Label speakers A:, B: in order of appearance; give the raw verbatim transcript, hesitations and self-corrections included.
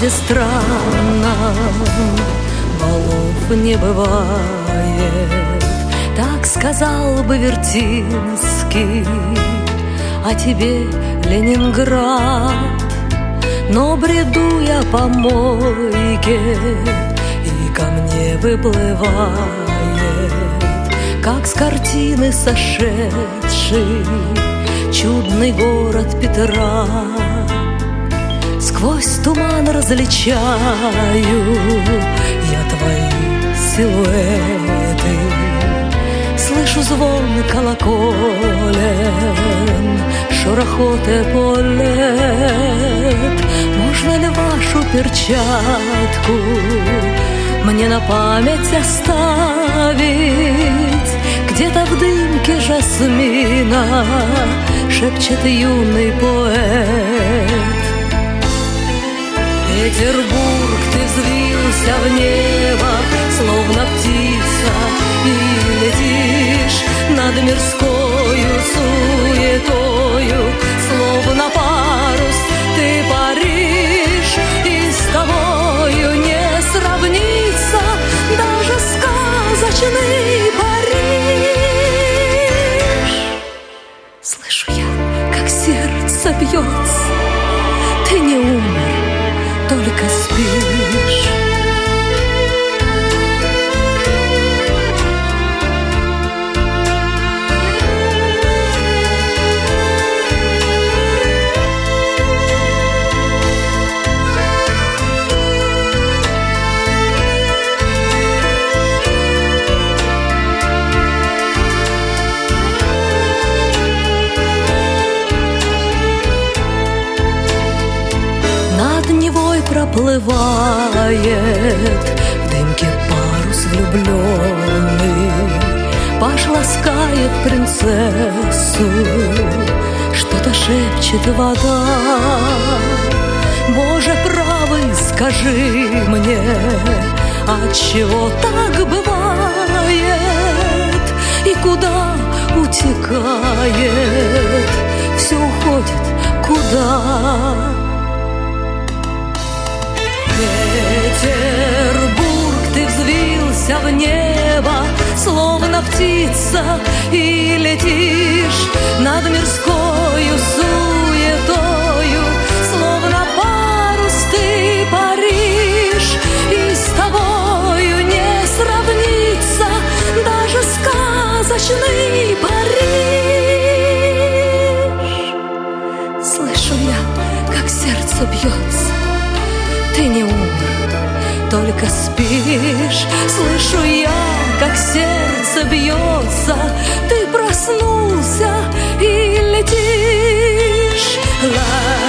A: городе странном балов не бывает, так сказал бы Вертинский, а тебе Ленинград. Но бреду я по мойке, и ко мне выплывает, как с картины сошедший, чудный город Петра. Сквозь туман различаю я твои силуэты, слышу звон колоколен, шорохот эполет. Можно ли вашу перчатку мне на память оставить? Где-то в дымке жасмина шепчет юный поэт. Петербург, ты взвился в небо, словно птица, и летишь над мирскою суетою, словно парус ты паришь, и с тобою не сравнится даже сказочный Париж. Слышу я, как сердце бьется, ты не умер, только спишь. Проплывает в дымке парус влюбленный, паш ласкает принцессу, что-то шепчет вода. Боже правый, скажи мне, отчего так бывает, и куда утекает, все уходит куда? Петербург, ты взвился в небо, словно птица, и летишь над мирскою суетою, словно парус ты паришь, и с тобою не сравнится даже сказочный Париж. Слышу я, как сердце бьется, ты не умер, только спишь. Слышу я, как сердце бьется, ты проснулся и летишь.